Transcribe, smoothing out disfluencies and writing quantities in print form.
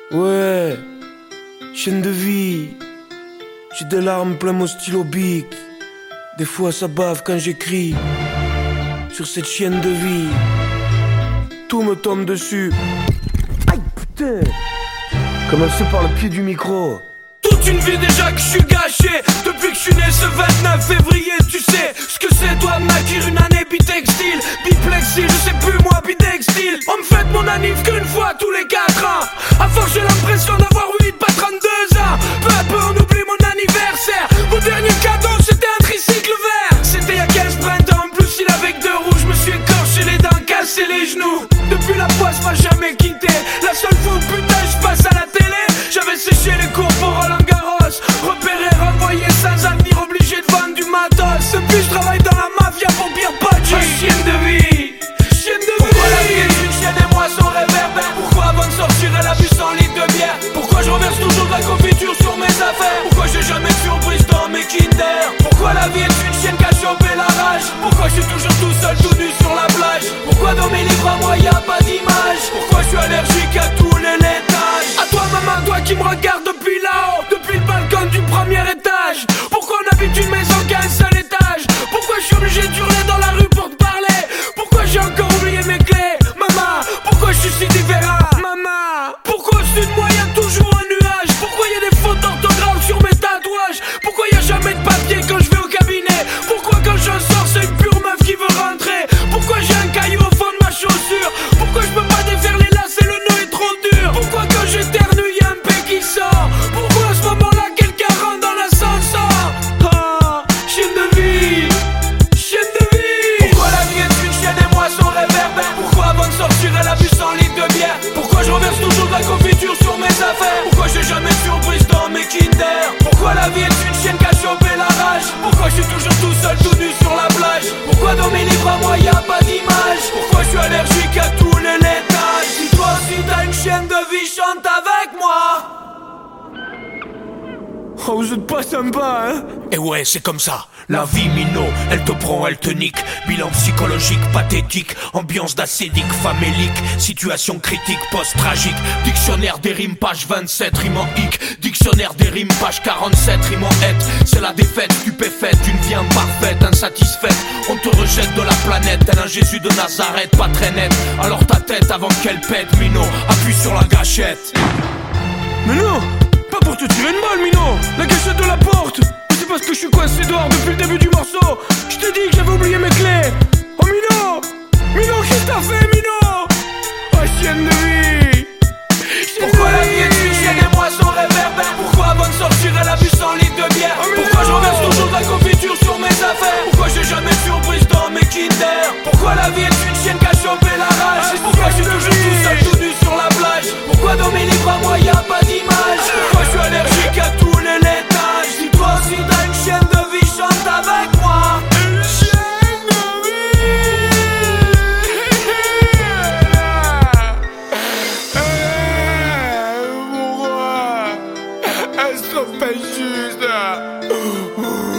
Ouais, chienne de vie. J'ai des larmes plein mon stylo bic. Des fois ça bave quand j'écris sur cette chienne de vie. Tout me tombe dessus. Aïe putain. Commencez par le pied du micro. Toute une vie déjà que je suis gâché. Depuis que je suis né ce 29 février. Tu sais ce que c'est toi m'acquérir une année bitextile. Biplexile, je sais plus moi bitextile. On me fête mon anniv qu'une fois tous les 4 ans. À force j'ai l'impression d'avoir 8 pas 32 ans. Peu à peu on oublie mon anniversaire. Mon dernier cadeau c'était un tricycle vert. C'était il y a 15 printemps, en plus il avait que 2 roues. Je me suis écorché les dents, cassé les genoux. Depuis la poisse m'a jamais quitté. La seule fois où putain je passe à la télé, j'avais séché les cours pour Roland Garros. Repéré, renvoyé sans avenir, obligé de vendre du matos. Depuis je travaille dans la mafia pour pire Pachi. Chienne de vie, chienne de vie. Pourquoi la vie est une chienne et moi son réverbère? Pourquoi avant de sortir elle a bu 100 litres de bière? Pourquoi je reverse toujours de la confiture sur mes affaires? Pourquoi j'ai jamais de surprise dans mes Kinder? Pourquoi la vie est une chienne qui a chopé la rage? Pourquoi je suis toujours tout seul, tout nu sur la plage? Pourquoi dans mes livres à moi y a pas d'image? Pourquoi je suis allergique à tous les laitages? À toi maman, toi qui me regarde depuis là-haut, depuis le balcon du premier étage. Pourquoi on habite une maison qui a un seul étage? Pourquoi je suis obligé d'hurler dans la rue pour te parler? Pourquoi j'ai encore oublié mes clés? Maman, pourquoi je suis si différent? Maman, pourquoi au-dessus de moi y a toujours un nuage? Pourquoi y a des fautes d'orthographe sur mes tatouages? Pourquoi y a jamais de papier quand je vais au cabinet? Pourquoi quand je sors c'est une pure meuf qui veut rentrer? Pourquoi j'ai un caillou au fond de ma chaussure? Pourquoi je peux pas défaire les lacets, le nœud est trop dur? Pourquoi quand j'éternue y a un P qui sort? Pourquoi à ce moment-là quelqu'un rentre dans l'ascenseur? Ah, chienne de vie, chienne de vie. Pourquoi la vie est une chienne et moi son réverbère? Pourquoi avant de sortir elle a bu 100 litres de bière? Pourquoi je reverse toujours de la confiture sur mes affaires? Pourquoi j'ai jamais de surprise dans mes Kinder? Pourquoi la vie est une chienne qui a chopé la rage? Pourquoi je suis toujours tout seul, tout nu sur la plage? Pourquoi dans mes livres à moi y a pas d'image? Pourquoi je suis allergique à tous les laitages? Si toi aussi t'as une chienne de vie, chante avec moi. Oh, vous êtes pas sympa, hein? Et ouais, c'est comme ça. La vie, minot, elle te prend, elle te nique. Bilan psychologique, pathétique. Ambiance d'acédique, famélique. Situation critique, post-tragique. Dictionnaire des rimes, page 27, rime en hic. Dictionnaire des rimes, page 47, rime en être. C'est la défaite, stupéfaite, d'une vie imparfaite, insatisfaite. On te rejette de la planète, tel un Jésus de Nazareth, pas très net. Alors ta tête, avant qu'elle pète, minot, appuie sur la gâchette. Mais non! Pas pour te tirer une balle, Mino! La gâchette de la porte! C'est parce que je suis coincé dehors depuis le début du morceau! Je t'ai dit que j'avais oublié mes clés! Oh Mino! Mino, qu'est-ce que t'as fait, Mino? Oh, chienne de vie! Pourquoi la vie est une chienne et moi son réverbère? Pourquoi avant de sortir elle a bu 100 litres de bière? Pourquoi je reverse toujours de la confiture sur mes affaires? Pourquoi j'ai jamais de surprise dans mes Kinder? Pourquoi la vie est une chienne qui a chopé la rage? Pourquoi je suis toujours tout seul, tout nu sur la plage? Pourquoi dans mes livres à moi y a pas d'image? Pourquoi je suis allergique à tous les laitages? Si toi aussi t'as une chienne de vie, chante avec moi. Une chienne de vie! Pourquoi? Elle se fait juste!